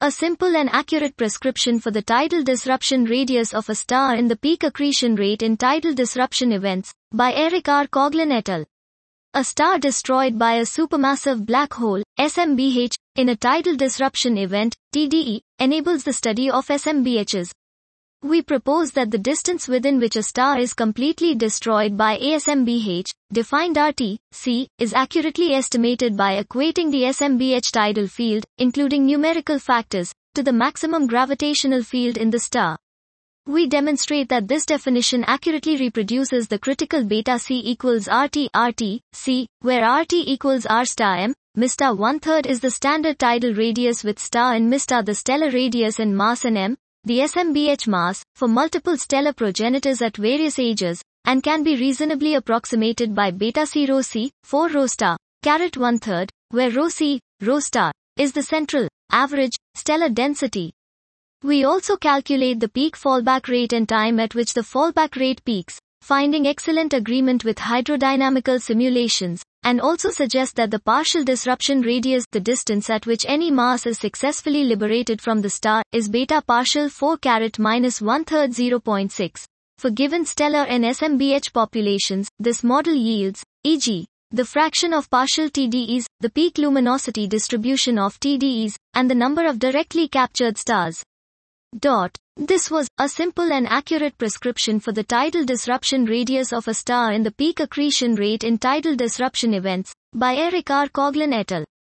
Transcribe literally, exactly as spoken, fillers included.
A simple and accurate prescription for the tidal disruption radius of a star and the peak accretion rate in tidal disruption events, by Eric R. Coughlin et al. A star destroyed by a supermassive black hole, S M B H, in a tidal disruption event, T D E, enables the study of S M B Hs. We propose that the distance within which a star is completely destroyed by a S M B H, defined R T, C, is accurately estimated by equating the S M B H tidal field, including numerical factors, to the maximum gravitational field in the star. We demonstrate that this definition accurately reproduces the critical beta C equals R T, R T, C, where R T equals R star M, M star one third is the standard tidal radius with star and M star the stellar radius and mass, and M, the S M B H mass, for multiple stellar progenitors at various ages, and can be reasonably approximated by beta C rho C, four rho star, caret one third, where rho C, rho star, is the central, average, stellar density. We also calculate the peak fallback rate and time at which the fallback rate peaks, finding excellent agreement with hydrodynamical simulations, and also suggest that the partial disruption radius, the distance at which any mass is successfully liberated from the star, is beta partial four caret minus one third zero point six. For given stellar and S M B H populations, this model yields, for example, the fraction of partial T D Es, the peak luminosity distribution of T D Es, and the number of directly captured stars. Dot. This was a simple and accurate prescription for the tidal disruption radius of a star and the peak accretion rate in tidal disruption events, by Eric R. Coughlin et al.